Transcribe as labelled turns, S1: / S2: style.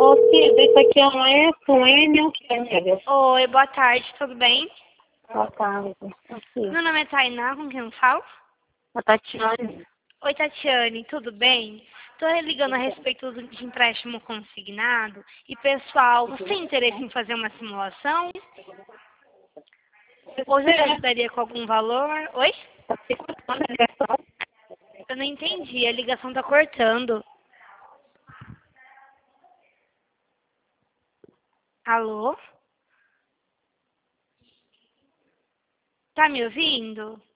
S1: Ô, Cida, isso aqui é um com N ou que é, amiga?
S2: Oi, boa tarde, tudo bem?
S1: Boa tarde. Aqui.
S2: Meu nome é Tainá, com quem eu falo?
S1: A Tatiane.
S2: Oi, Tatiane, tudo bem? Estou ligando a respeito de empréstimo consignado. E, pessoal, você tem interesse em fazer uma simulação? Hoje eu te ajudaria com algum valor? Oi? Eu não entendi, a ligação está cortando. Alô? Tá me ouvindo?